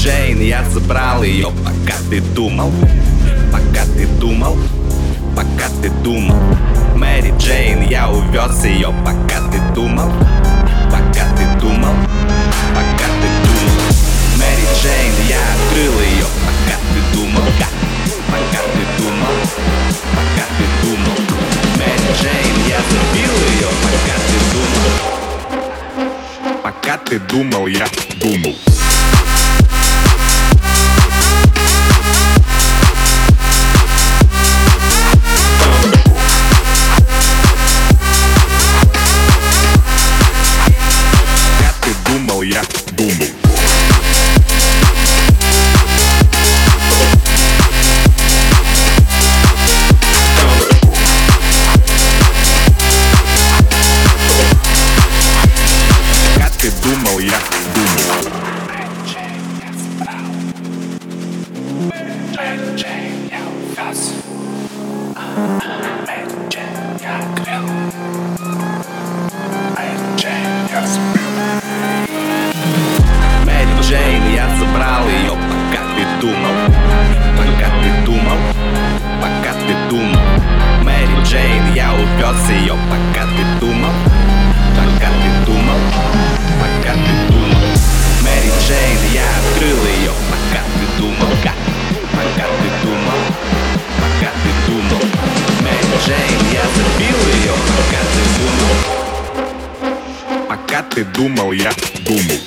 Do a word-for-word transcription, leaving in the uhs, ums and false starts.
Джейн, я забрал ее, пока ты думал, пока ты думал, пока ты думал. Мэри Джейн, я увез ее, пока ты думал, пока ты думал, пока ты думал. Мэри Джейн, я открыл ее, пока ты думал, пока ты думал, пока ты думал. Мэри Джейн, я забил ее, пока ты думал, пока ты думал, я думал. Я думал. Как ты думал, я думал. Мэри Джейн, я забрал. Мэри Джейн, я увез. Мэри Джейн, я открыл. Мэри Джейн, я забил. Джейн, я забрал ее, пока ты думал, пока ты думал, пока ты думал. Мэри Джейн, я увез ее, пока ты думал, пока ты думал, пока ты думал. Мэри Джейн, я открыл ее, пока ты думал, пока ты думал, пока ты думал. Мэри Джейн, я забил ее, пока ты думал, пока ты думал, я думал.